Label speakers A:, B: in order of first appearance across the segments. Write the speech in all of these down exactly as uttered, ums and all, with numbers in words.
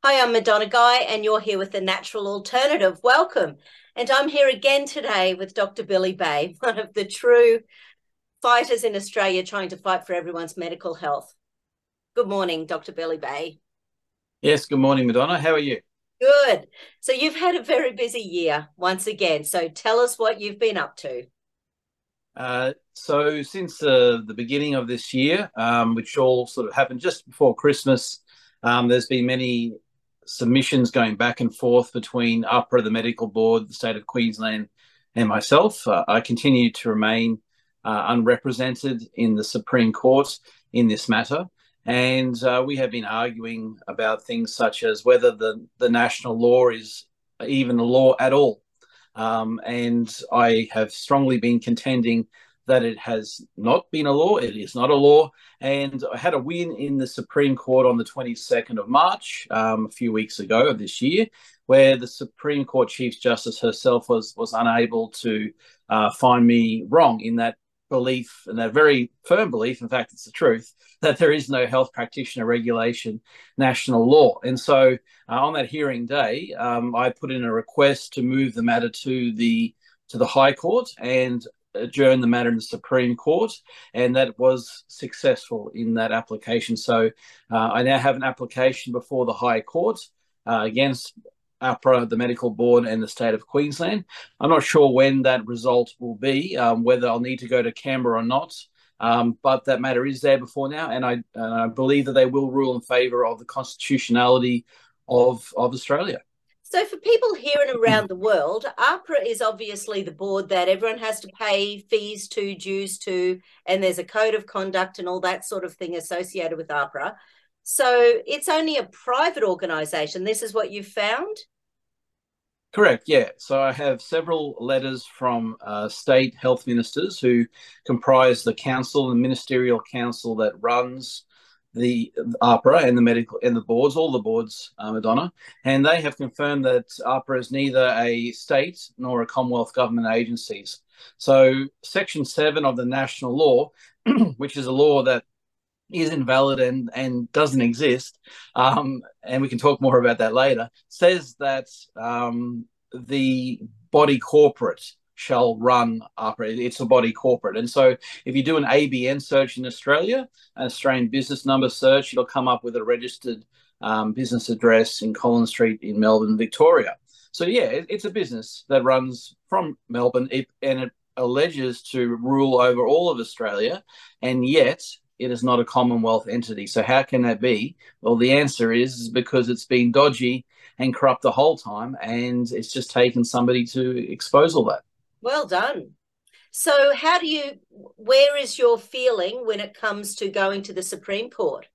A: Hi, I'm Madonna Guy, and you're here with The Natural Alternative. Welcome. And I'm here again today with Doctor Billy Bay, one of the true fighters in Australia trying to fight for everyone's medical health. Good morning, Doctor Billy Bay.
B: Yes, good morning, Madonna. How are you?
A: Good. So you've had a very busy year once again. So tell us what you've been up to.
B: Uh, so, since uh, the beginning of this year, um, which all sort of happened just before Christmas, um, there's been many submissions going back and forth between AHPRA, the Medical Board, the State of Queensland, and myself. Uh, I continue to remain uh, unrepresented in the Supreme Court in this matter. And uh, we have been arguing about things such as whether the, the national law is even a law at all. Um, and I have strongly been contending that it has not been a law. It is not a law. And I had a win in the Supreme Court on the twenty-second of March, um, a few weeks ago of this year, where the Supreme Court Chief Justice herself was, was unable to uh, find me wrong in that belief, and that very firm belief, in fact, it's the truth, that there is no health practitioner regulation national law. And so uh, on that hearing day, um, I put in a request to move the matter to the to the High Court and adjourn the matter in the Supreme Court, and that was successful in that application. So uh, I now have an application before the High Court uh, against AHPRA, the Medical Board, and the State of Queensland. I'm not sure when that result will be, um, whether I'll need to go to Canberra or not. Um, but that matter is there before now, and I, and I believe that they will rule in favour of the constitutionality of, of Australia.
A: So for people here and around the world, AHPRA is obviously the board that everyone has to pay fees to, dues to, and there's a code of conduct and all that sort of thing associated with AHPRA. So it's only a private organisation. This is what you've found?
B: Correct, yeah. So I have several letters from uh, state health ministers who comprise the council, the ministerial council that runs the AHPRA and the medical and the boards, all the boards, uh, Madonna, and they have confirmed that AHPRA is neither a state nor a Commonwealth government agencies. So Section seven of the national law, which is a law that is invalid and, and doesn't exist, um, and we can talk more about that later, says that um, the body corporate shall run AHPRA. It's a body corporate. And so if you do an A B N search in Australia, an Australian business number search, it'll come up with a registered um, business address in Collins Street in Melbourne, Victoria. So, yeah, it, it's a business that runs from Melbourne, it, and it alleges to rule over all of Australia, and yet it is not a Commonwealth entity. So how can that be? Well, the answer is, is because it's been dodgy and corrupt the whole time, and it's just taken somebody to expose all that.
A: Well done. So how do you, where is your feeling when it comes to going to the Supreme Court?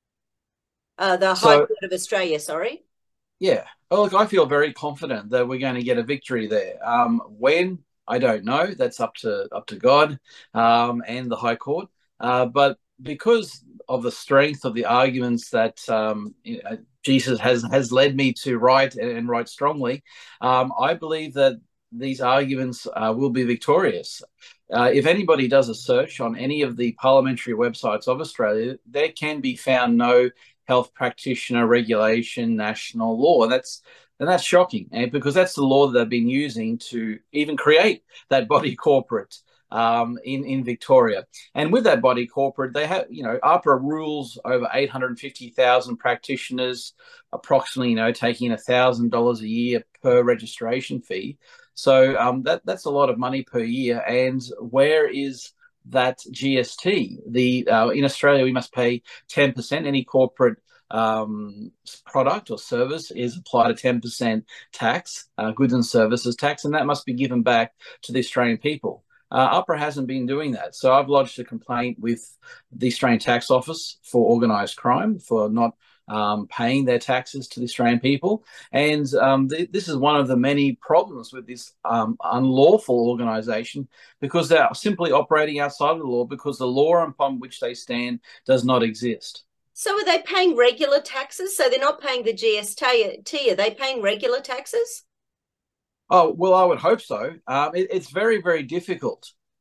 A: Uh, the High
B: So,
A: Court of Australia, sorry.
B: yeah. Oh, look, I feel very confident that we're going to get a victory there. Um, when? I don't know. That's up to up to God um, and the High Court. Uh, but because of the strength of the arguments that um, you know, Jesus has has led me to write and, and write strongly, um, I believe that these arguments uh, will be victorious. Uh, if anybody does a search on any of the parliamentary websites of Australia, there can be found no health practitioner regulation national law. And that's and that's shocking, and because that's the law that they've been using to even create that body corporate um, in in Victoria. And with that body corporate, they have, you know, AHPRA rules over eight hundred fifty thousand practitioners, approximately, you know, taking a thousand dollars a year per registration fee. So um, that that's a lot of money per year. And where is that G S T? The uh, in Australia we must pay ten percent. Any corporate um, product or service is applied a ten percent tax, uh, goods and services tax, and that must be given back to the Australian people. Uh, AHPRA hasn't been doing that. So I've lodged a complaint with the Australian Tax Office for organised crime for not um, paying their taxes to the Australian people. And um, th- this is one of the many problems with this um, unlawful organisation, because they're simply operating outside of the law, because the law upon which they stand does not exist.
A: So are they paying regular taxes? So they're not paying the G S T, are they paying regular taxes?
B: Oh, well, I would hope so. Um, it, it's very, very difficult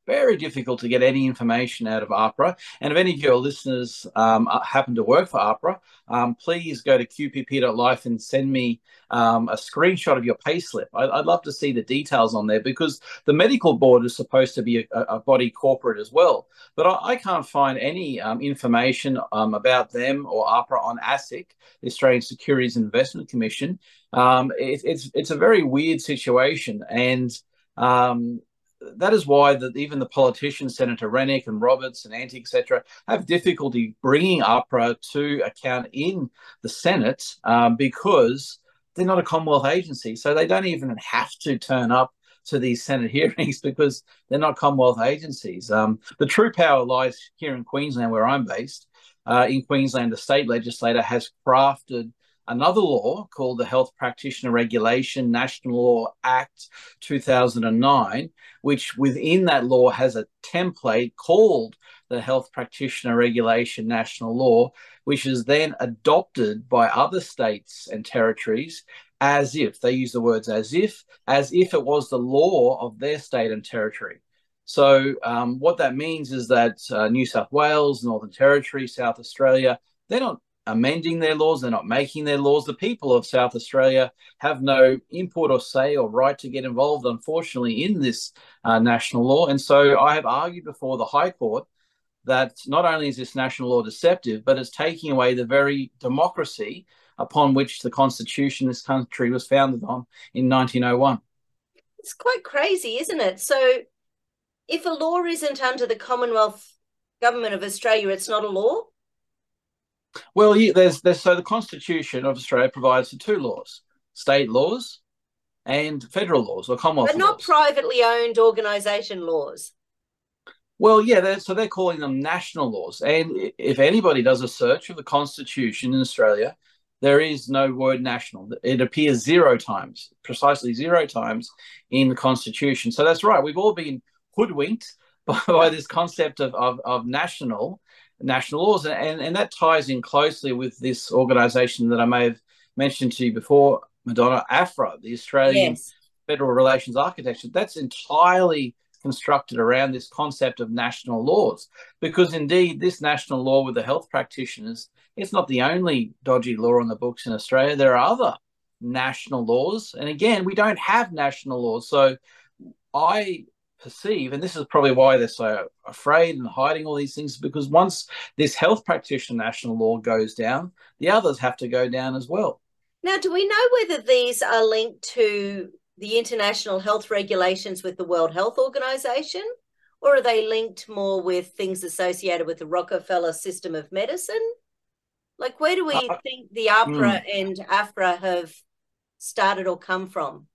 B: very difficult to get any information out of AHPRA. And if any of your listeners um, happen to work for AHPRA, um, please go to q p p dot life and send me um, a screenshot of your payslip. I'd, I'd love to see the details on there, because the medical board is supposed to be a, a body corporate as well. But I, I can't find any um, information um, about them or AHPRA on ASIC, the Australian Securities and Investment Commission. Um, it, it's it's a very weird situation, and um, that is why that even the politicians, Senator Rennick and Roberts and Antic, et cetera, have difficulty bringing AHPRA to account in the Senate, um, because they're not a Commonwealth agency. So they don't even have to turn up to these Senate hearings because they're not Commonwealth agencies. Um, the true power lies here in Queensland, where I'm based. Uh, in Queensland, the state legislator has crafted another law called the Health Practitioner Regulation National Law Act two thousand nine, which within that law has a template called the Health Practitioner Regulation National Law, which is then adopted by other states and territories as if, they use the words as if, as if it was the law of their state and territory. So um, what that means is that uh, New South Wales, Northern Territory, South Australia, they're not amending their laws, they're not making their laws. The people of South Australia have no input or say or right to get involved, unfortunately, in this uh, national law. And so I have argued before the High Court that not only is this national law deceptive, but it's taking away the very democracy upon which the Constitution of this country was founded on in nineteen oh one.
A: It's quite crazy, isn't it? So if a law isn't under the Commonwealth Government of Australia, it's not a law?
B: Well, yeah, there's, there's so the Constitution of Australia provides for two laws: state laws and federal laws or Commonwealth
A: but not
B: laws.
A: privately owned organisation laws.
B: Well, yeah, they're, so they're calling them national laws. And if anybody does a search of the Constitution in Australia, there is no word national. It appears zero times, precisely zero times in the Constitution. So that's right. We've all been hoodwinked by, by this concept of, of, of national national laws. And, and that ties in closely with this organisation that I may have mentioned to you before, Madonna, AFRA, the Australian
A: Yes.
B: Federal Relations Architecture. That's entirely constructed around this concept of national laws, because indeed this national law with the health practitioners, it's not the only dodgy law on the books in Australia. There are other national laws, and again, we don't have national laws. So I perceive, and this is probably why they're so afraid and hiding all these things, because once this health practitioner national law goes down, the others have to go down as well.
A: Now, do we know whether these are linked to the international health regulations with the World Health Organization, or are they linked more with things associated with the Rockefeller system of medicine? Like, where do we uh, think the AHPRA mm. and AFRA have started or come from?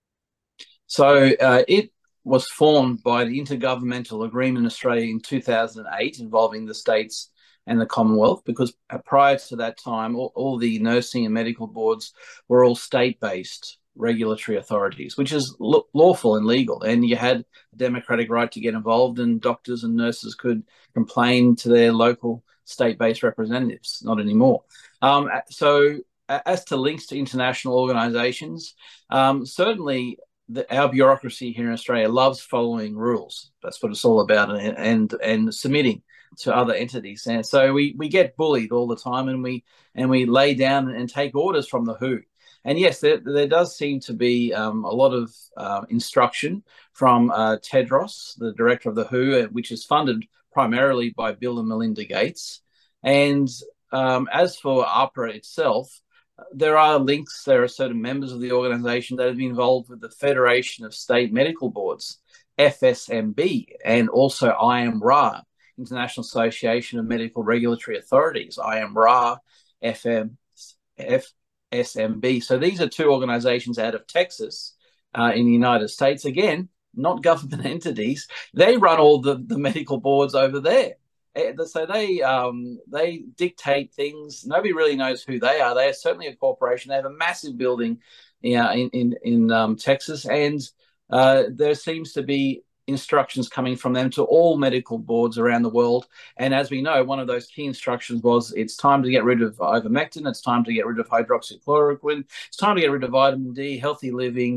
B: So uh, it was formed by the Intergovernmental Agreement in Australia in two thousand eight involving the states and the Commonwealth, because prior to that time, all, all the nursing and medical boards were all state-based regulatory authorities, which is lawful and legal, and you had a democratic right to get involved, and doctors and nurses could complain to their local state-based representatives. Not anymore. Um, so as to links to international organisations, um, certainly the, our bureaucracy here in Australia loves following rules. That's what it's all about, and and, and submitting to other entities. And so we we get bullied all the time, and we and we lay down and take orders from the W H O. And yes, there, there does seem to be um, a lot of uh, instruction from uh, Tedros, the director of the W H O, which is funded primarily by Bill and Melinda Gates. And um, as for AHPRA itself, there are links. There are certain members of the organisation that have been involved with the Federation of State Medical Boards, F S M B, and also I A M R A, International Association of Medical Regulatory Authorities, I A M R A, F M, F, S M B. So these are two organizations out of Texas uh, in the United States. Again, not government entities. They run all the, the medical boards over there. So they um, they dictate things. Nobody really knows who they are. They are certainly a corporation. They have a massive building yeah, in, in, in um, Texas, and uh, there seems to be instructions coming from them to all medical boards around the world. And as we know, one of those key instructions was it's time to get rid of ivermectin, it's time to get rid of hydroxychloroquine, it's time to get rid of vitamin D, healthy living,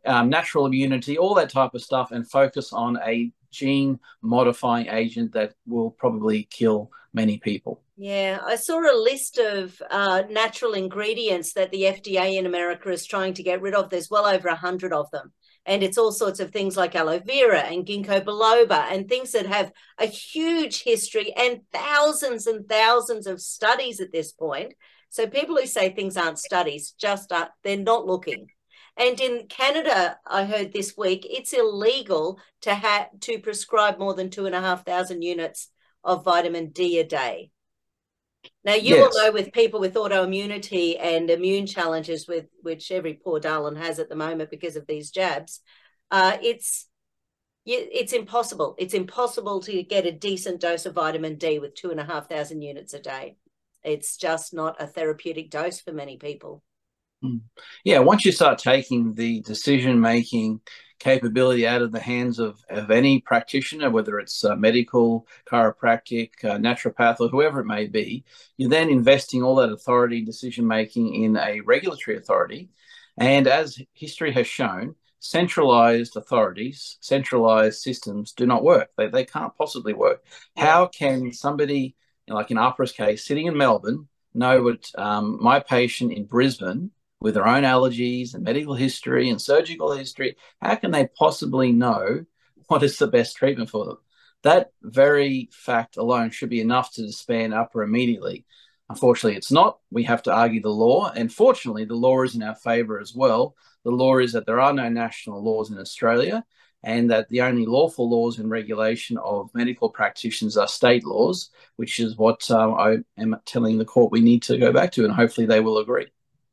B: um, natural immunity, all that type of stuff, and focus on a gene modifying agent that will probably kill many people.
A: Yeah, I saw a list of uh, natural ingredients that the F D A in America is trying to get rid of. There's well over a hundred of them. And it's all sorts of things like aloe vera and ginkgo biloba and things that have a huge history and thousands and thousands of studies at this point. So people who say things aren't studies just are, they're not looking. And in Canada, I heard this week, it's illegal to have to prescribe more than two and a half thousand units of vitamin D a day. Now, you
B: Yes.
A: will know with people with autoimmunity and immune challenges, with which every poor darling has at the moment because of these jabs, uh, it's it's impossible. It's impossible to get a decent dose of vitamin D with two and a half thousand units a day. It's just not a therapeutic dose for many people.
B: Yeah, once you start taking the decision-making capability out of the hands of, of any practitioner, whether it's uh, medical, chiropractic, uh, naturopath, or whoever it may be, you're then investing all that authority, decision-making in a regulatory authority. And as history has shown, centralized authorities, centralized systems do not work. They, they can't possibly work.
A: Yeah.
B: How can somebody, like in AHPRA's case, sitting in Melbourne, know what um, my patient in Brisbane, with their own allergies and medical history and surgical history, how can they possibly know what is the best treatment for them? That very fact alone should be enough to disband AHPRA immediately. Unfortunately, it's not. We have to argue the law. And fortunately, the law is in our favour as well. The law is that there are no national laws in Australia, and that the only lawful laws and regulation of medical practitioners are state laws, which is what um, I am telling the court we need to go back to, and hopefully they will agree.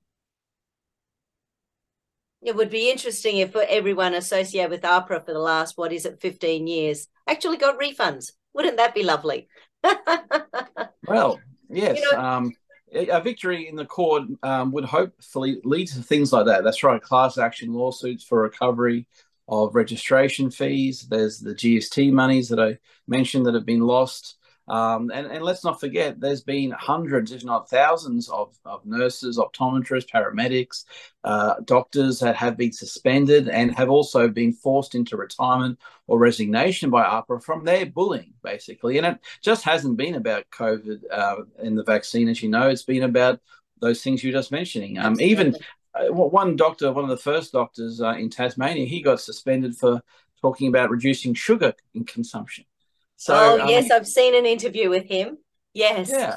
A: It would be interesting if everyone associated with AHPRA for the last, what is it, fifteen years, actually got refunds. Wouldn't that be lovely?
B: Well, yes.
A: You know,
B: um, a victory in the court um, would hopefully lead to things like that. That's right, class action lawsuits for recovery of registration fees. There's the G S T monies that I mentioned that have been lost. Um, and, and let's not forget, there's been hundreds, if not thousands, of, of nurses, optometrists, paramedics, uh, doctors that have been suspended and have also been forced into retirement or resignation by AHPRA from their bullying, basically. And it just hasn't been about COVID uh, and the vaccine, as you know. It's been about those things you're just mentioning. Um, even uh, one doctor, one of the first doctors uh, in Tasmania, he got suspended for talking about reducing sugar in consumption.
A: So, oh, yes, um, I've seen an interview with him. Yes.
B: Yeah.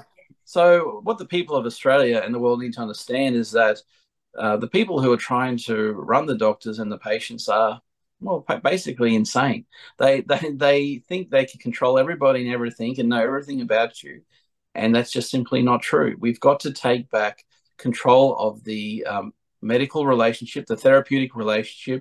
B: So what the people of Australia and the world need to understand is that uh, the people who are trying to run the doctors and the patients are, well, basically insane. They, they, they think they can control everybody and everything and know everything about you. And that's just simply not true. We've got to take back control of the um, medical relationship, the therapeutic relationship,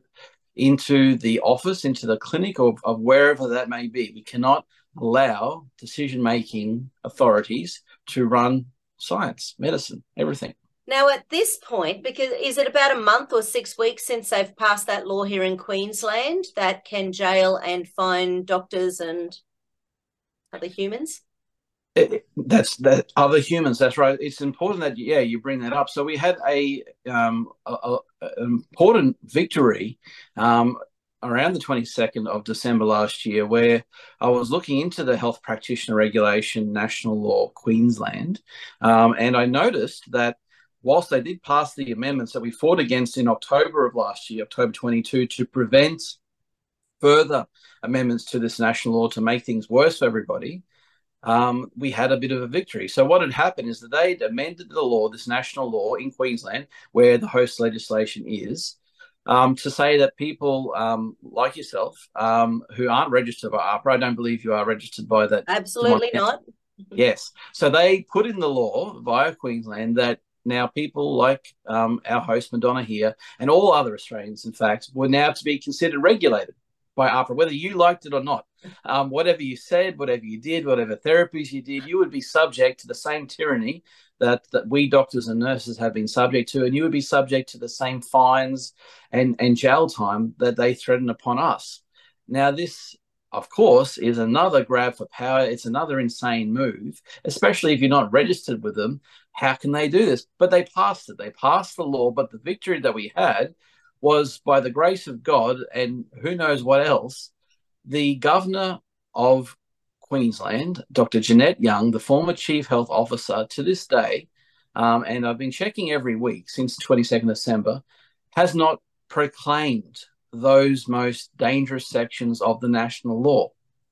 B: into the office, into the clinic, or of wherever that may be. We cannot allow decision-making authorities to run science, medicine, everything.
A: Now, at this point, because is it about a month or six weeks since they've passed that law here in Queensland that can jail and fine doctors and other humans?
B: It, that's that other humans. That's right. It's important that yeah you bring that up. So we had a um a, a, an important victory um around the twenty-second of December last year, where I was looking into the health practitioner regulation national law Queensland, um, and I noticed that whilst they did pass the amendments that we fought against in October of last year, October twenty-second, to prevent further amendments to this national law to make things worse for everybody. Um, we had a bit of a victory. So what had happened is that they'd amended the law, this national law in Queensland, where the host legislation is, um, to say that people um, like yourself um, who aren't registered by AHPRA, I don't believe you are registered by that.
A: Absolutely not.
B: Yes. So they put in the law via Queensland that now people like um, our host Madonna here and all other Australians, in fact, were now to be considered regulated by AHPRA, whether you liked it or not. Um, whatever you said, whatever you did, whatever therapies you did, you would be subject to the same tyranny that, that we doctors and nurses have been subject to, and you would be subject to the same fines and, and jail time that they threaten upon us. Now, this, of course, is another grab for power. It's another insane move, especially if you're not registered with them. How can they do this? But they passed it. They passed the law, but the victory that we had was, by the grace of God and who knows what else, the governor of Queensland, Doctor Jeanette Young, the former Chief Health Officer to this day, um, and I've been checking every week since twenty-second December, has not proclaimed those most dangerous sections of the national law.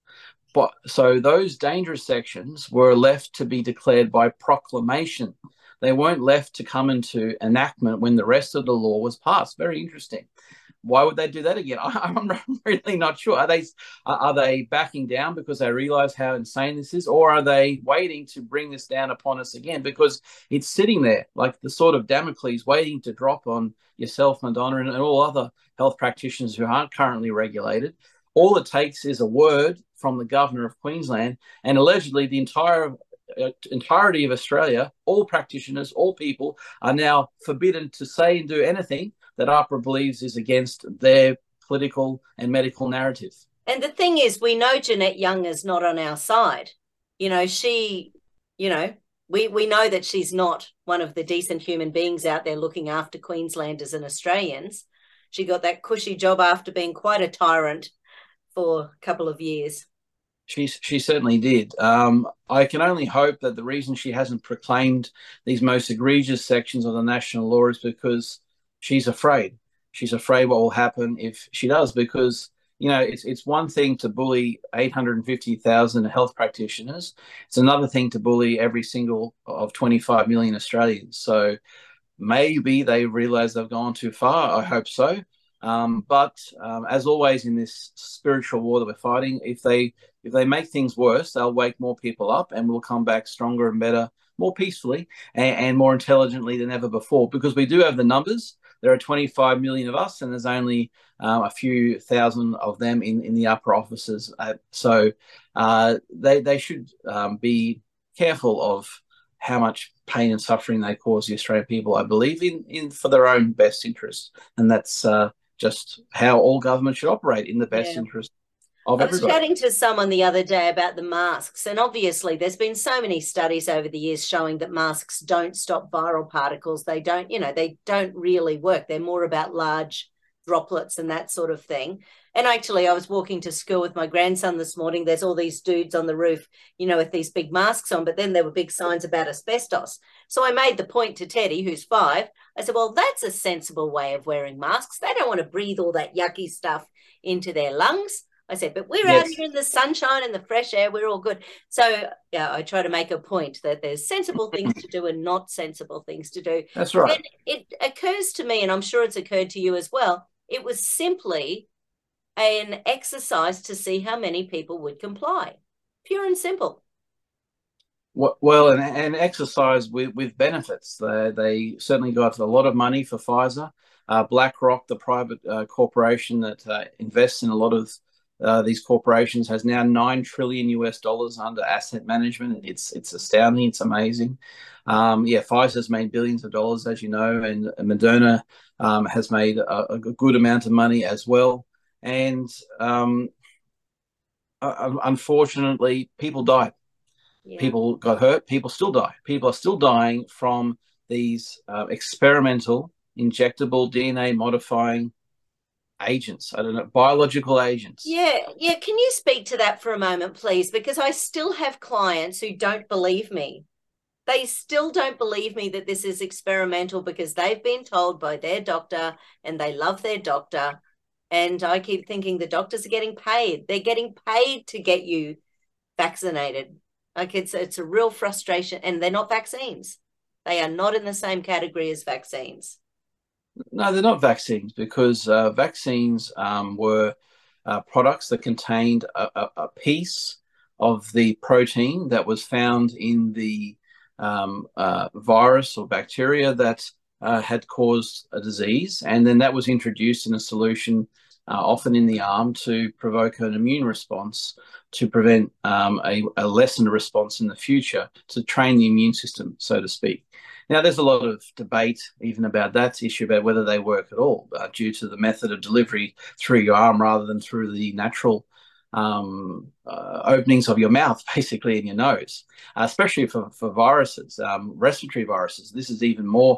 B: But so those dangerous sections were left to be declared by proclamation. They weren't left to come into enactment when the rest of the law was passed. Very interesting. Why would they do that again? I, I'm really not sure. Are they are they backing down because they realize how insane this is, or are they waiting to bring this down upon us again? Because it's sitting there like the sort of Damocles waiting to drop on yourself, Madonna, and, and all other health practitioners who aren't currently regulated. All it takes is a word from the governor of Queensland, and allegedly the entire uh, entirety of Australia, all practitioners, all people, are now forbidden to say and do anything that AHPRA believes is against their political and medical narrative.
A: And the thing is, we know Jeanette Young is not on our side. You know, she, you know, we, we know that she's not one of the decent human beings out there looking after Queenslanders and Australians. She got that cushy job after being quite a tyrant for a couple of years.
B: She, she certainly did. Um, I can only hope that the reason she hasn't proclaimed these most egregious sections of the national law is because she's afraid. She's afraid what will happen if she does, because, you know, it's it's one thing to bully eight hundred fifty thousand health practitioners. It's another thing to bully every single of twenty-five million Australians. So maybe they realise they've gone too far. I hope so. Um, but um, as always in this spiritual war that we're fighting, if they if they make things worse, they'll wake more people up, and we'll come back stronger and better, more peacefully and, and more intelligently than ever before. Because we do have the numbers. There are twenty-five million of us, and there's only uh, a few thousand of them in, in the upper offices. Uh, so uh, they they should um, be careful of how much pain and suffering they cause the Australian people, I believe, in, in for their own best interest. And that's uh, just how all government should operate, in the best yeah. interest of
A: I was
B: everybody.
A: chatting to someone the other day about the masks, and obviously there's been so many studies over the years showing that masks don't stop viral particles. They don't, you know, they don't really work. They're more about large droplets and that sort of thing. And actually, I was walking to school with my grandson this morning. There's all these dudes on the roof, you know, with these big masks on, but then there were big signs about asbestos. So I made the point to Teddy, who's five. I said, well, that's a sensible way of wearing masks. They don't want to breathe all that yucky stuff into their lungs. I said, but we're yes. out here in the sunshine and the fresh air. We're all good. So, yeah, I try to make a point that there's sensible things to do and not sensible things to do.
B: That's right.
A: And it occurs to me, and I'm sure it's occurred to you as well, it was simply an exercise to see how many people would comply. Pure and simple.
B: Well, an, an exercise with, with benefits. They, they certainly got a lot of money for Pfizer. Uh, BlackRock, the private uh, corporation that uh, invests in a lot of Uh, these corporations, has now nine trillion U S dollars under asset management. It's it's astounding. It's amazing. Um, yeah, Pfizer's made billions of dollars, as you know, and Moderna um, has made a, a good amount of money as well. And um, uh, unfortunately, people died. Yeah. People got hurt. People still die. People are still dying from these uh, experimental, injectable D N A modifying agents. I don't know, biological agents.
A: Yeah, yeah. Can you speak to that for a moment, please? Because I still have clients who don't believe me. They still don't believe me that this is experimental because they've been told by their doctor and they love their doctor. And I keep thinking the doctors are getting paid. They're getting paid to get you vaccinated. Like it's, it's a real frustration. And they're not vaccines. They are not in the same category as vaccines.
B: No, they're not vaccines, because uh, vaccines um, were uh, products that contained a, a, a piece of the protein that was found in the um, uh, virus or bacteria that uh, had caused a disease. And then that was introduced in a solution, uh, often in the arm, to provoke an immune response, to prevent um, a, a lessened response in the future, to train the immune system, so to speak. Now, there's a lot of debate even about that issue, about whether they work at all, uh, due to the method of delivery through your arm rather than through the natural um, uh, openings of your mouth, basically, in your nose, uh, especially for, for viruses, um, respiratory viruses. This is even more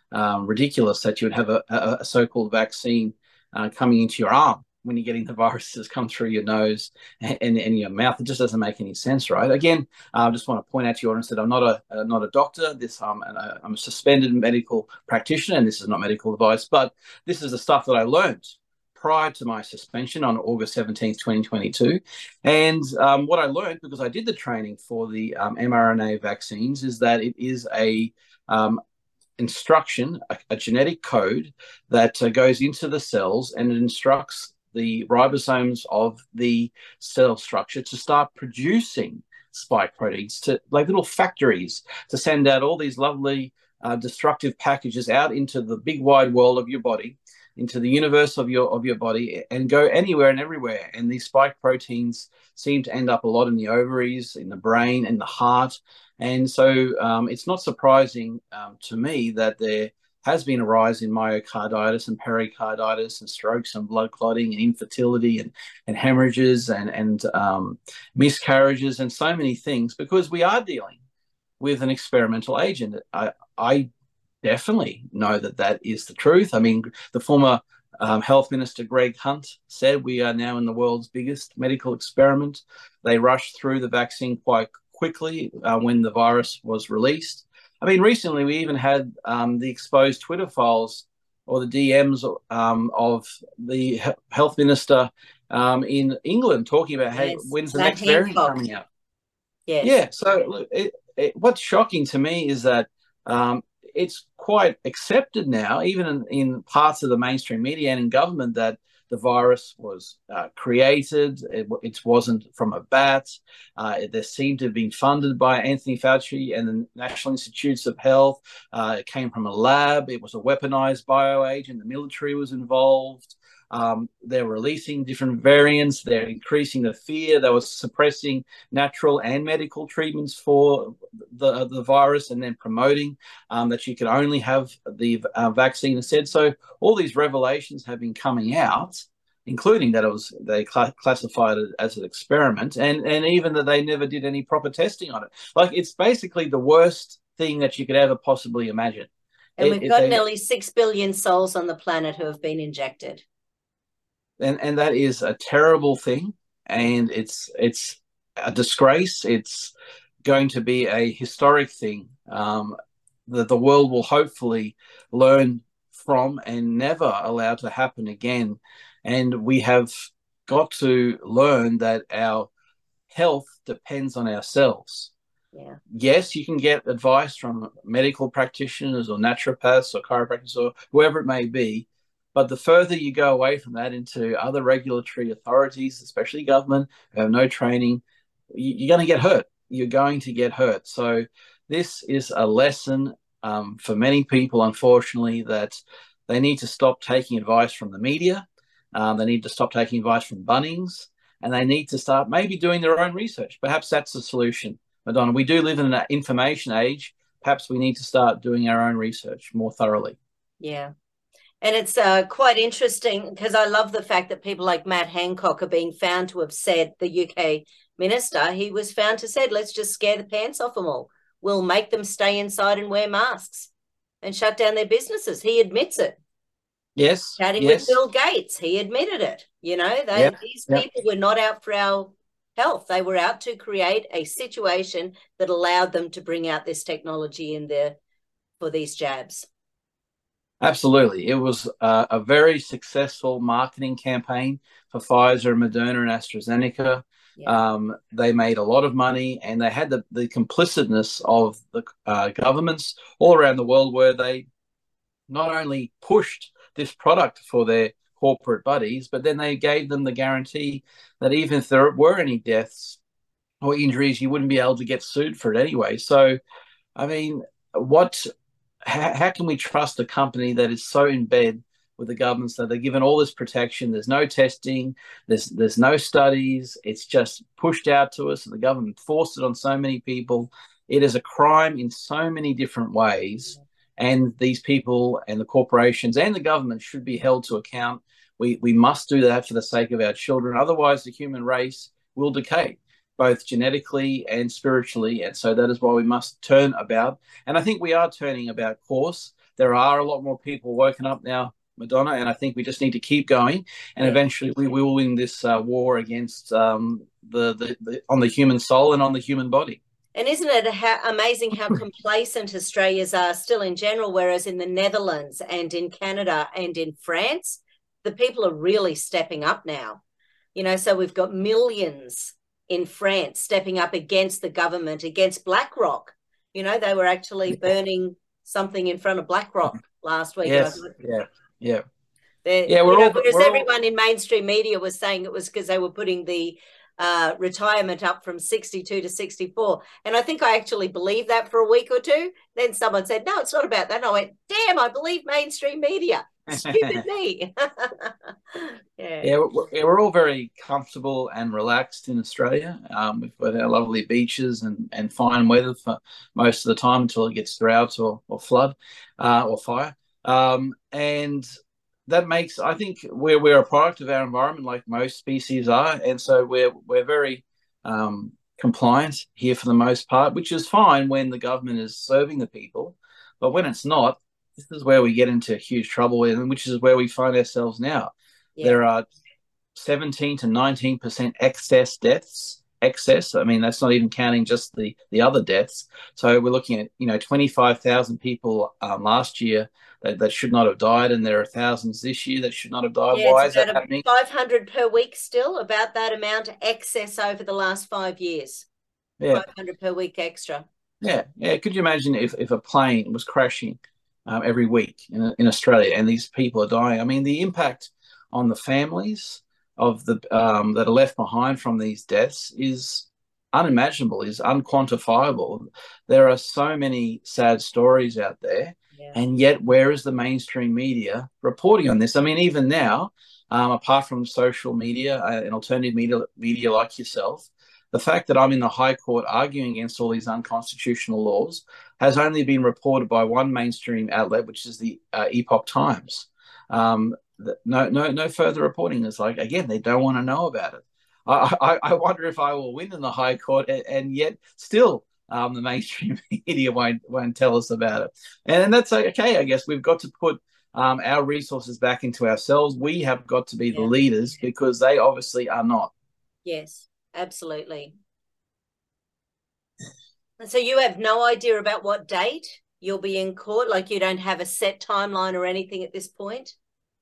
B: um, ridiculous that you would have a, a, a so-called vaccine uh, coming into your arm when you're getting the viruses come through your nose and, and, and your mouth. It just doesn't make any sense, right? Again, I just want to point out to your audience that I'm not a uh, not a doctor. This um, and I, I'm a suspended medical practitioner, and this is not medical advice, but this is the stuff that I learned prior to my suspension on August seventeenth, twenty twenty-two. And um, what I learned, because I did the training for the um, mRNA vaccines, is that it is a um, instruction, a, a genetic code that uh, goes into the cells, and it instructs the ribosomes of the cell structure to start producing spike proteins, to like little factories, to send out all these lovely uh, destructive packages out into the big wide world of your body, into the universe of your of your body, and go anywhere and everywhere. And these spike proteins seem to end up a lot in the ovaries, in the brain, and the heart. And so um, it's not surprising um, to me that there has been a rise in myocarditis and pericarditis and strokes and blood clotting and infertility and, and hemorrhages and, and um, miscarriages and so many things, because we are dealing with an experimental agent. I, I definitely know that that is the truth. I mean, the former um, Health Minister Greg Hunt said we are now in the world's biggest medical experiment. They rushed through the vaccine quite quickly uh, when the virus was released. I mean, recently we even had um, the exposed Twitter files or the D Ms um, of the health minister um, in England talking about, hey,
A: yes,
B: when's the next variant coming out?
A: Yes.
B: Yeah. So look, it, it, what's shocking to me is that um, it's quite accepted now, even in, in parts of the mainstream media and in government, that the virus was uh, created. It, it wasn't from a bat. Uh, they seemed to have been funded by Anthony Fauci and the National Institutes of Health. Uh, it came from a lab. It was a weaponized bioagent. The military was involved. Um, they're releasing different variants. They're increasing the fear. They were suppressing natural and medical treatments for the, the virus, and then promoting um, that you could only have the uh, vaccine instead. So all these revelations have been coming out, including that it was they cl- classified it as an experiment, and and even that they never did any proper testing on it. Like, it's basically the worst thing that you could ever possibly imagine.
A: And
B: it,
A: we've got
B: they,
A: nearly six billion souls on the planet who have been injected.
B: And and that is a terrible thing, and it's it's a disgrace. It's going to be a historic thing um, that the world will hopefully learn from and never allow to happen again. And we have got to learn that our health depends on ourselves.
A: Yeah.
B: Yes, you can get advice from medical practitioners or naturopaths or chiropractors or whoever it may be. But the further you go away from that into other regulatory authorities, especially government, who have no training, you're going to get hurt. You're going to get hurt. So this is a lesson um, for many people, unfortunately, that they need to stop taking advice from the media. Um, they need to stop taking advice from Bunnings, and they need to start maybe doing their own research. Perhaps that's the solution, Madonna. We do live in an information age. Perhaps we need to start doing our own research more thoroughly.
A: Yeah. And it's uh, quite interesting, because I love the fact that people like Matt Hancock are being found to have said, the U K minister, he was found to have said, let's just scare the pants off them all. We'll make them stay inside and wear masks and shut down their businesses. He admits it.
B: Yes.
A: Chatting
B: yes.
A: with Bill Gates, he admitted it. You know, they,
B: yep.
A: these
B: yep.
A: people were not out for our health. They were out to create a situation that allowed them to bring out this technology in there for these jabs.
B: Absolutely. It was uh, a very successful marketing campaign for Pfizer, Moderna, and AstraZeneca. Yeah. Um, they made a lot of money, and they had the, the complicitness of the uh, governments all around the world, where they not only pushed this product for their corporate buddies, but then they gave them the guarantee that even if there were any deaths or injuries, you wouldn't be able to get sued for it anyway. So, I mean, what... How, how can we trust a company that is so in bed with the governments that they're given all this protection? There's no testing, there's there's no studies. It's just pushed out to us, and the government forced it on so many people. It is a crime in so many different ways, and these people and the corporations and the government should be held to account. We we must do that for the sake of our children. Otherwise, the human race will decay, both genetically and spiritually. And so that is why we must turn about. And I think we are turning about course. there are a lot more people woken up now, Madonna, and I think we just need to keep going, and
A: Yeah.
B: eventually we will win this uh, war against um, the, the, the on the human soul and on the human body.
A: And isn't it how amazing how complacent Australians are still in general, whereas in the Netherlands and in Canada and in France, the people are really stepping up now. You know, so we've got millions in France stepping up against the government, against BlackRock. You know, they were actually burning something in front of BlackRock last week.
B: Yes, yeah, yeah.
A: They're,
B: yeah, we're
A: you know,
B: all,
A: whereas
B: we're
A: everyone
B: all...
A: in mainstream media was saying it was because they were putting the uh, retirement up from sixty-two to sixty-four. And I think I actually believed that for a week or two. Then someone said, no, it's not about that. And I went, damn, I believe mainstream media. Stupid me.
B: yeah, yeah we're, we're all very comfortable and relaxed in Australia. Um, we've got our lovely beaches and, and fine weather for most of the time until it gets drought or, or flood uh, or fire. Um, and that makes, I think we're, we're a product of our environment like most species are. And so we're, we're very um, compliant here for the most part, which is fine when the government is serving the people. But when it's not, this is where we get into huge trouble, and which is where we find ourselves now. Yeah. There are seventeen to nineteen percent excess deaths. Excess, I mean, that's not even counting just the, the other deaths. So we're looking at, you know, twenty-five thousand people um, last year that, that should not have died, and there are thousands this year that should not have died.
A: Yeah,
B: Why
A: it's
B: is
A: about
B: that happening?
A: five hundred per week still, about that amount of excess over the last five years.
B: Yeah.
A: five hundred per week extra.
B: Yeah, yeah. Could you imagine if, if a plane was crashing Um, every week in, in Australia, and these people are dying? I mean, the impact on the families of the um, that are left behind from these deaths is unimaginable, is unquantifiable. There are so many sad stories out there, yeah. And yet where is the mainstream media reporting on this? I mean, even now, um, apart from social media and alternative media, media like yourself, the fact that I'm in the High Court arguing against all these unconstitutional laws has only been reported by one mainstream outlet, which is the uh, Epoch Times. Um, no, no, no further reporting. It's like, again, they don't want to know about it. I, I, I wonder if I will win in the High Court, and, and yet still um, the mainstream media won't won't tell us about it. And that's okay. I guess we've got to put um, our resources back into ourselves. We have got to be yeah. the leaders, because they obviously are not.
A: Yes. Absolutely. And so you have no idea about what date you'll be in court? Like, you don't have a set timeline or anything at this point?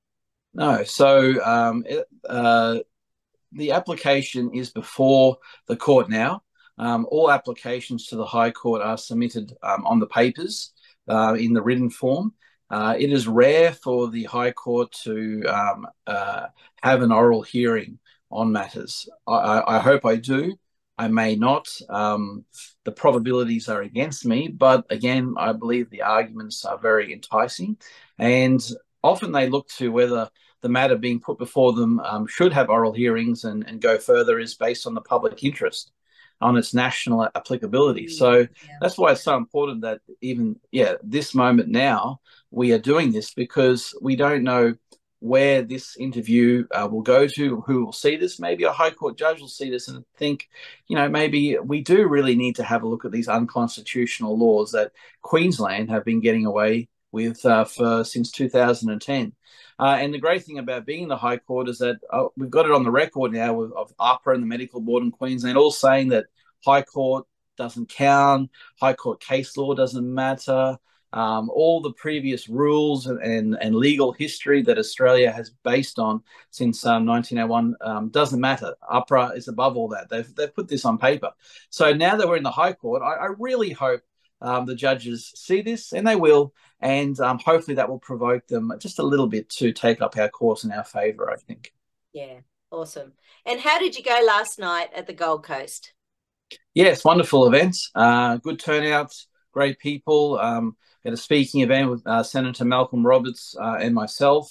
B: No. So um, it, uh, the application is before the court now. Um, all applications to the High Court are submitted um, on the papers uh, in the written form. Uh, it is rare for the High Court to um, uh, have an oral hearing on matters. I, I hope I do. I may not. Um, the probabilities are against me, but again, I believe the arguments are very enticing, and often they look to whether the matter being put before them um, should have oral hearings and, and go further is based on the public interest, on its national applicability. So yeah. That's why it's so important that even, yeah, this moment now we are doing this, because we don't know where this interview uh, will go to, who will see this. Maybe a High Court judge will see this and think, you know, maybe we do really need to have a look at these unconstitutional laws that Queensland have been getting away with uh, for since two thousand ten. Uh, and the great thing about being in the High Court is that uh, we've got it on the record now of, of AHPRA and the Medical Board in Queensland all saying that High Court doesn't count, High Court case law doesn't matter. Um, all the previous rules and, and, and legal history that Australia has based on since um, nineteen oh one um, doesn't matter. AHPRA is above all that. They've, they've put this on paper. So now that we're in the High Court, I, I really hope um, the judges see this, and they will, and um, hopefully that will provoke them just a little bit to take up our cause in our favour, I think.
A: Yeah, awesome. And how did you go last night at the Gold Coast?
B: Yes, wonderful events, uh, good turnouts, great people. Um, at a speaking event with uh, Senator Malcolm Roberts uh, and myself,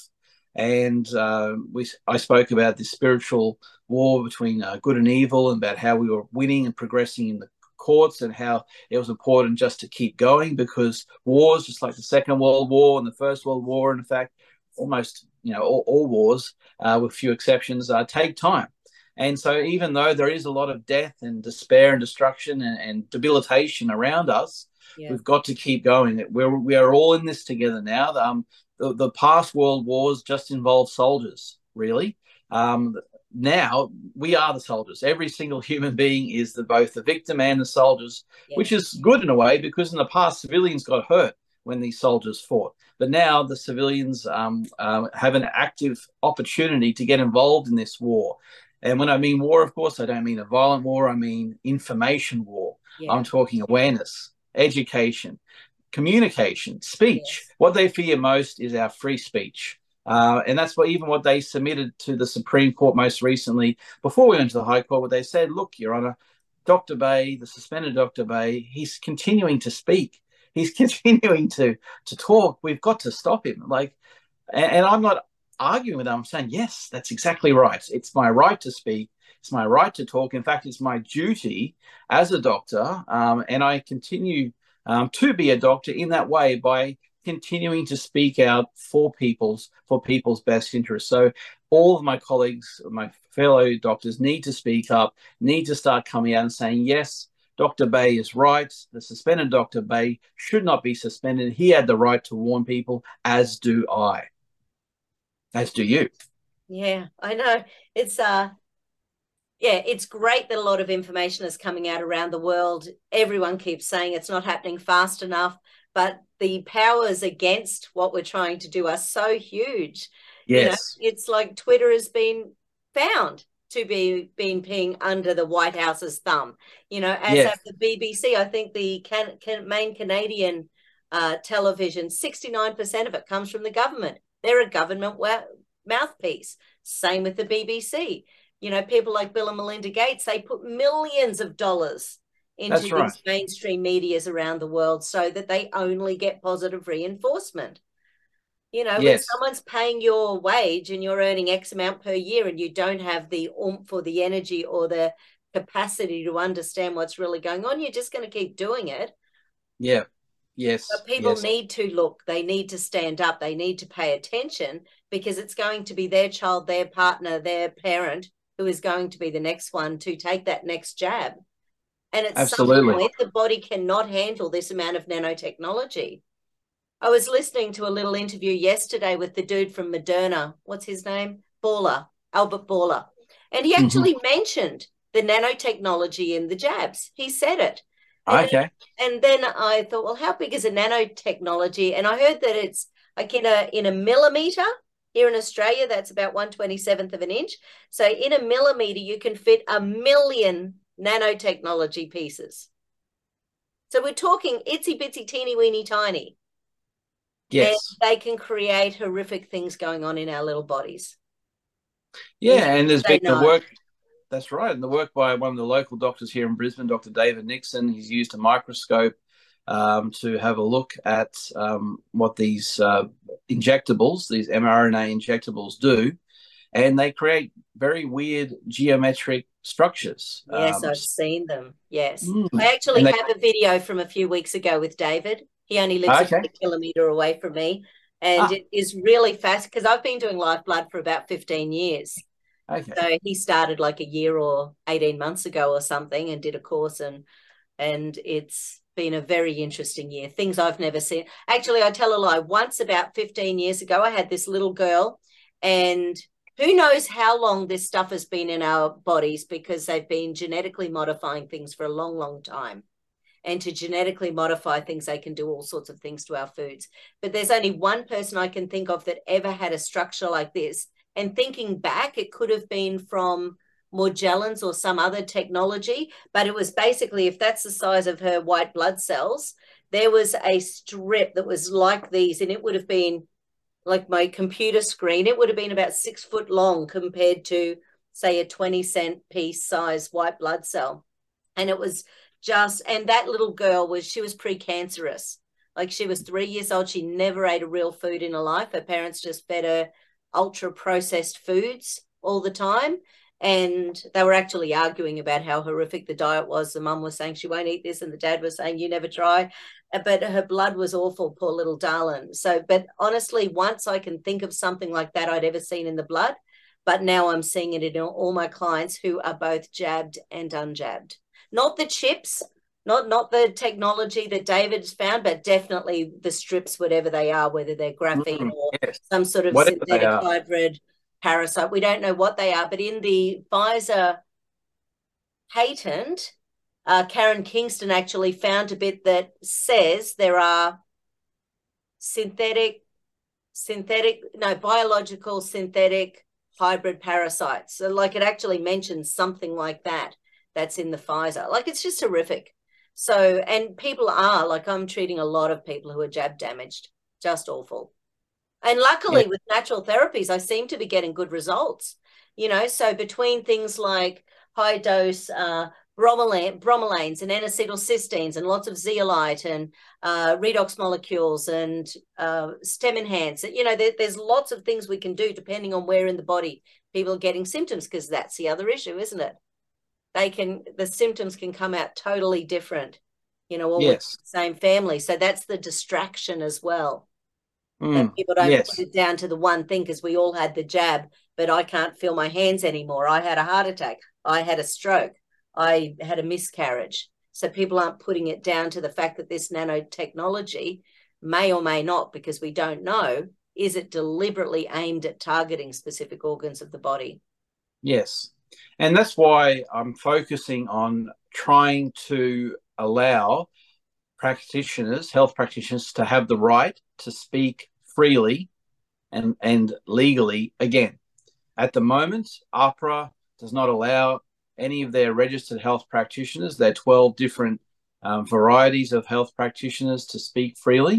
B: and uh, we I spoke about the spiritual war between uh, good and evil, and about how we were winning and progressing in the courts, and how it was important just to keep going, because wars, just like the Second World War and the First World War, in fact, almost you know all, all wars, uh, with few exceptions, uh, take time. And so even though there is a lot of death and despair and destruction and, and debilitation around us,
A: Yeah.
B: We've got to keep going. We're we are all in this together now. Um, the, the past world wars just involved soldiers, really. Um, now we are the soldiers. Every single human being is the both the victim and the soldiers,
A: Yeah.
B: which is good in a way, because in the past civilians got hurt when these soldiers fought. But now the civilians um, uh, have an active opportunity to get involved in this war. And when I mean war, of course, I don't mean a violent war. I mean information war.
A: Yeah.
B: I'm talking awareness, education, communication, speech.
A: Yes.
B: What they fear most is our free speech. Uh, and that's what even what they submitted to the Supreme Court most recently, before we went to the High Court, where they said, look, Your Honour, Doctor Bay, the suspended Doctor Bay, he's continuing to speak. He's continuing to to talk. We've got to stop him. Like, and, and I'm not arguing with them. I'm saying, yes, that's exactly right. It's my right to speak. It's my right to talk. In fact, it's my duty as a doctor. Um, and I continue um, to be a doctor in that way by continuing to speak out for people's for people's best interests. So all of my colleagues, my fellow doctors need to speak up, need to start coming out and saying, yes, Doctor Bay is right. The suspended Doctor Bay should not be suspended. He had the right to warn people, as do I. As do you.
A: Yeah, I know. It's uh yeah, it's great that a lot of information is coming out around the world. Everyone keeps saying it's not happening fast enough, but the powers against what we're trying to do are so huge.
B: Yes.
A: You know, it's like Twitter has been found to be being being under the White House's thumb, you know, as
B: yes.
A: have the B B C. I think the can, can, main Canadian uh, television, sixty-nine percent of it comes from the government. They're a government mouthpiece. Same with the B B C. You know, people like Bill and Melinda Gates, they put millions of dollars into these
B: right.
A: mainstream medias around the world so that they only get positive reinforcement. You know,
B: yes.
A: when someone's paying your wage and you're earning X amount per year and you don't have the oomph or the energy or the capacity to understand what's really going on, you're just going to keep doing it.
B: Yeah. Yes.
A: But people
B: yes.
A: need to look, they need to stand up, they need to pay attention, because it's going to be their child, their partner, their parent who is going to be the next one to take that next jab. And at
B: Absolutely.
A: some point, the body cannot handle this amount of nanotechnology. I was listening to a little interview yesterday with the dude from Moderna. What's his name? Bourla, Albert Bourla. And he actually mm-hmm. mentioned the nanotechnology in the jabs. He said it. And,
B: okay.
A: And then I thought, well, how big is a nanotechnology? And I heard that it's like in a in a millimeter. Here in Australia, that's about one twenty-seventh of an inch. So in a millimeter, you can fit a million nanotechnology pieces. So we're talking itsy bitsy, teeny weeny tiny.
B: Yes.
A: And they can create horrific things going on in our little bodies.
B: Yeah, and there's been
A: know.
B: the work. That's right. And the work by one of the local doctors here in Brisbane, Doctor David Nixon, he's used a microscope um, to have a look at um, what these uh, injectables, these mRNA injectables do. And they create very weird geometric structures.
A: Yes,
B: um,
A: I've seen them. Yes.
B: Mm.
A: I actually
B: they,
A: have a video from a few weeks ago with David. He only lives
B: okay.
A: a kilometre away from me. And ah. it is really fast because I've been doing Lifeblood for about fifteen years.
B: Okay.
A: So he started like a year or eighteen months ago or something and did a course, and and it's been a very interesting year. Things I've never seen. Actually, I tell a lie. Once about fifteen years ago, I had this little girl, and who knows how long this stuff has been in our bodies, because they've been genetically modifying things for a long, long time. And to genetically modify things, they can do all sorts of things to our foods. But there's only one person I can think of that ever had a structure like this. And thinking back, it could have been from Morgellons or some other technology. But it was basically, if that's the size of her white blood cells, there was a strip that was like these, and it would have been like my computer screen. It would have been about six foot long compared to, say, a twenty cent piece size white blood cell. And it was just, and that little girl was, she was precancerous. Like, she was three years old. She never ate a real food in her life. Her parents just fed her ultra processed foods all the time. And they were actually arguing about how horrific the diet was. The mum was saying she won't eat this, and the dad was saying you never try. But her blood was awful, poor little darling. So, but honestly, once I can think of something like that I'd ever seen in the blood, but now I'm seeing it in all my clients who are both jabbed and unjabbed. Not the chips, Not not the technology that David's found, but definitely the strips, whatever they are, whether they're graphene
B: Mm,
A: or
B: yes.
A: some sort of
B: Whatever they
A: synthetic
B: are.
A: hybrid parasite. We don't know what they are, but in the Pfizer patent, uh, Karen Kingston actually found a bit that says there are synthetic, synthetic, no, biological synthetic hybrid parasites. So like it actually mentions something like that that's in the Pfizer. Like it's just horrific. So, and people are, like I'm treating a lot of people who are jab damaged, just awful. And luckily
B: Yeah.
A: with natural therapies, I seem to be getting good results, you know, so between things like high dose uh, bromelain, bromelains and N-acetylcysteines and lots of zeolite and uh, redox molecules and uh, stem enhance, you know, there, there's lots of things we can do depending on where in the body people are getting symptoms, because that's the other issue, isn't it? They can, the symptoms can come out totally different, you know, all with
B: Yes.
A: the same family. So that's the distraction as well. That
B: Mm,
A: people don't put
B: yes.
A: it down to the one thing, because we all had the jab, but I can't feel my hands anymore. I had a heart attack. I had a stroke. I had a miscarriage. So people aren't putting it down to the fact that this nanotechnology may or may not, because we don't know, is it deliberately aimed at targeting specific organs of the body?
B: Yes. And that's why I'm focusing on trying to allow practitioners, health practitioners, to have the right to speak freely and, and legally again. At the moment, AHPRA does not allow any of their registered health practitioners, their twelve different um, varieties of health practitioners, to speak freely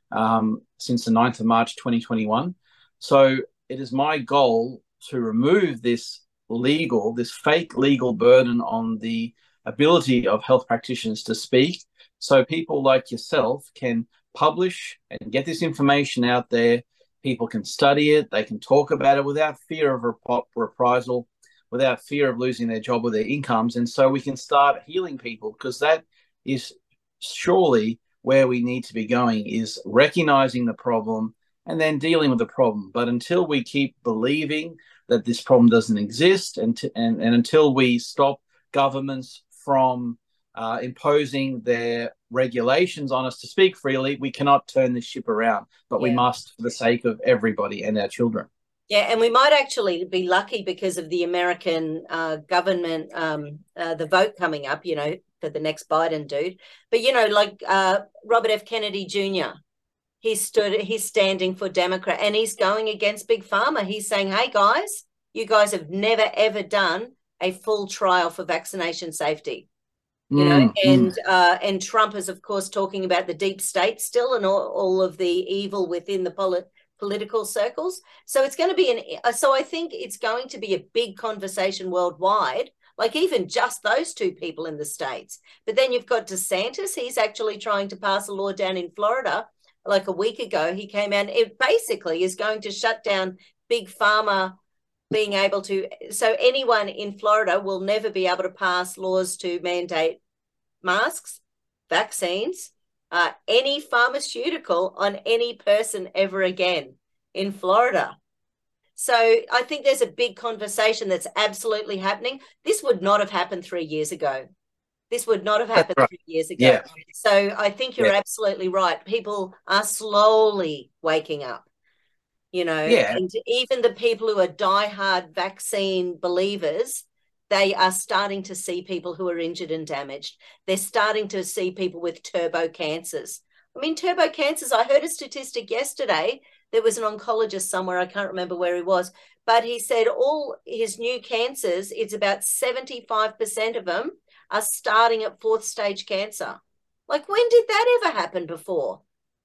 B: um, since the ninth of March twenty twenty-one. So it is my goal to remove this legal, this fake legal burden on the ability of health practitioners to speak, so people like yourself can publish and get this information out there. People can study it. They can talk about it without fear of rep- reprisal, without fear of losing their job or their incomes. And so we can start healing people, because that is surely where we need to be going, is recognizing the problem and then dealing with the problem. But until we keep believing that this problem doesn't exist, and, t- and, and until we stop governments from uh, imposing their regulations on us to speak freely, we cannot turn this ship around. But we
A: Yeah.
B: must, for the sake of everybody and our children.
A: Yeah, and we might actually be lucky because of the American uh, government, um, uh, the vote coming up, you know, for the next Biden dude. But, you know, like uh, Robert F. Kennedy Junior, he stood, he's standing for Democrat, and he's going against Big Pharma. He's saying, hey, guys, you guys have never, ever done a full trial for vaccination safety. You know,
B: Mm,
A: and
B: mm.
A: uh, and Trump is, of course, talking about the deep state still, and all, all of the evil within the polit- political circles. So it's going to be an. So I think it's going to be a big conversation worldwide. Like even just those two people in the States. But then you've got DeSantis. He's actually trying to pass a law down in Florida. Like a week ago, he came out. It basically is going to shut down Big Pharma being able to, so anyone in Florida will never be able to pass laws to mandate masks, vaccines, uh, any pharmaceutical on any person ever again in Florida. So I think there's a big conversation that's absolutely happening. This would not have happened three years ago. This would not have happened
B: Right.
A: three years ago.
B: Yeah.
A: So I think you're
B: Yeah.
A: absolutely right. People are slowly waking up. You know,
B: Yeah.
A: and even the people who are diehard vaccine believers, they are starting to see people who are injured and damaged. They're starting to see people with turbo cancers. I mean, turbo cancers, I heard a statistic yesterday. There was an oncologist somewhere, I can't remember where he was, but he said all his new cancers, it's about seventy-five percent of them are starting at fourth stage cancer. Like, when did that ever happen before?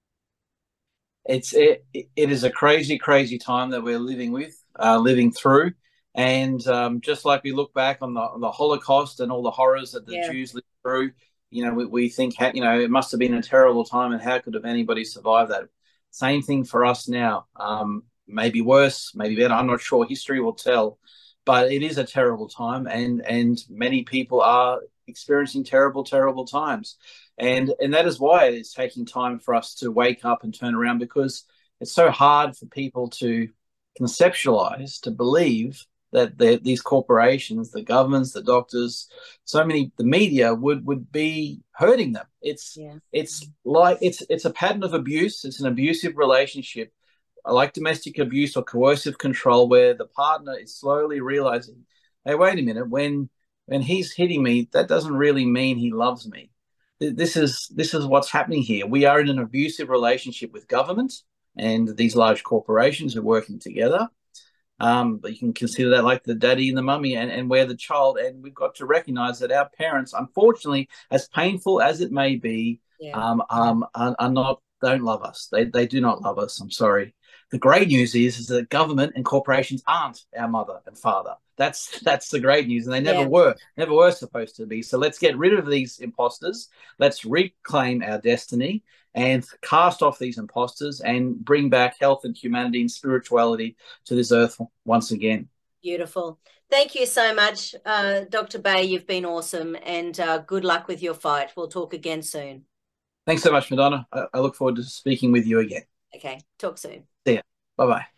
B: It's it, it is a crazy, crazy time that we're living with, uh, living through, and um, just like we look back on the on the Holocaust and all the horrors that the
A: Yeah.
B: Jews lived through, you know, we, we think, you know, it must have been a terrible time, and how could have anybody survived that? Same thing for us now. Um, maybe worse, maybe better. I'm not sure. History will tell, but it is a terrible time, and and many people are experiencing terrible, terrible times. And and that is why it's taking time for us to wake up and turn around, because it's so hard for people to conceptualize, to believe that these corporations, the governments, the doctors, so many, the media would would be hurting them. It's
A: yeah.
B: it's like it's it's a pattern of abuse. It's an abusive relationship, like domestic abuse or coercive control, where the partner is slowly realizing, hey, wait a minute, when when he's hitting me, that doesn't really mean he loves me. This is this is what's happening here. We are in an abusive relationship with government and these large corporations are working together. Um, but you can consider that like the daddy and the mummy, and, and we're the child. And we've got to recognize that our parents, unfortunately, as painful as it may be,
A: yeah.
B: um, um, are, are not, don't love us. They, they do not love us. I'm sorry. The great news is, is that government and corporations aren't our mother and father. That's that's the great news, and they never yeah. were, never were supposed to be. So let's get rid of these imposters. Let's reclaim our destiny and cast off these imposters and bring back health and humanity and spirituality to this earth once again.
A: Beautiful. Thank you so much, uh, Doctor Bay. You've been awesome, and uh, good luck with your fight. We'll talk again soon.
B: Thanks so much, Madonna. I, I look forward to speaking with you again.
A: Okay, talk soon.
B: See ya. Bye-bye.